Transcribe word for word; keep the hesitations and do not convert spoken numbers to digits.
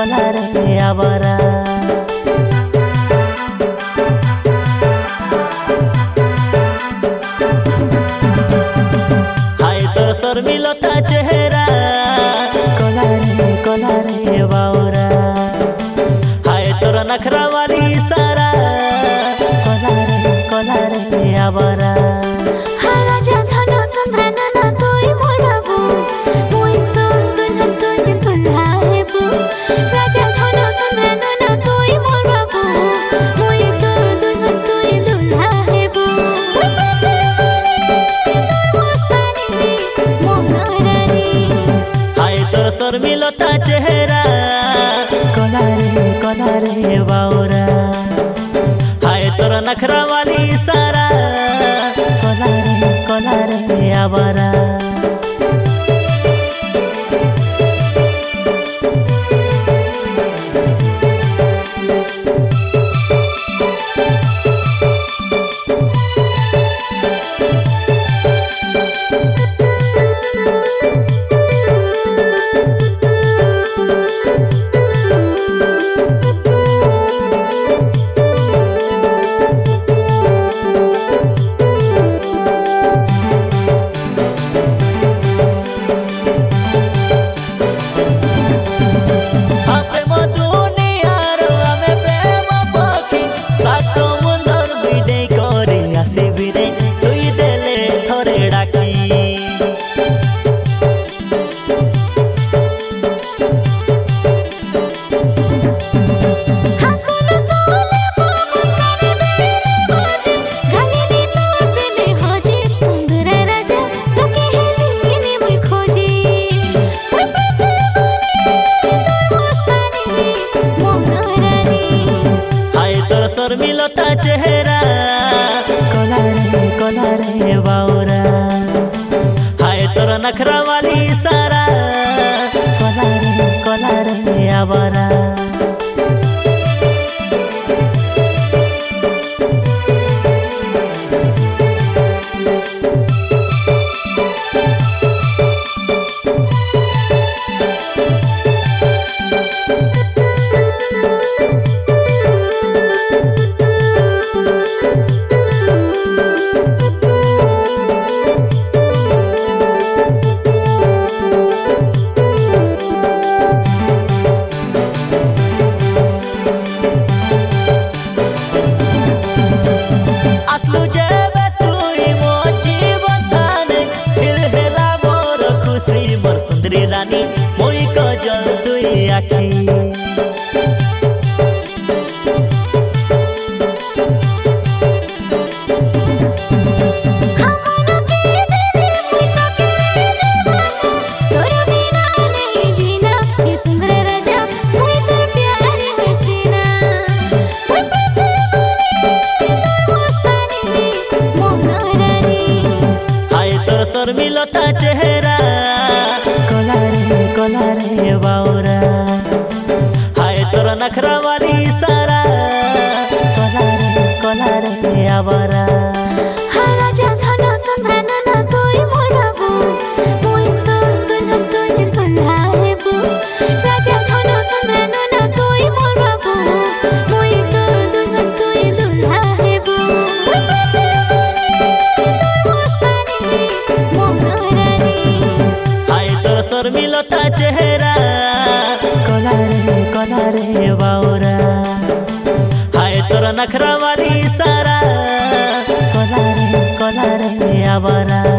रे आवारा हाय तोर शर्मिलता चेहरा कोला रे कोला रे बावरा हाय तोर नखरा वाली सारा कोला रे कोला रे आवारा शर्मिलता चेहरा कोला रे कोला रे बावरा हाय तोर नखरा वाली सारा कोला रे कोला रे आवारा शर्मिलता चेहरा कोला रे कोला रे बावरा हाय तोर नखरा वाली सारा कोला रे कोला रे आवारा सुंदरी रानी मोई कजल दुई आखी शर्मिलता चेहरा कोला रे कोला रे बावरा हाय तोर नखरा वाली सारा कोला रे कोला रे आवारा शर्मिलता चेहरा कोला रे कोला रे बावरा हाय तोर नखरा वाली सारा कोला रे कोला रे आवारा।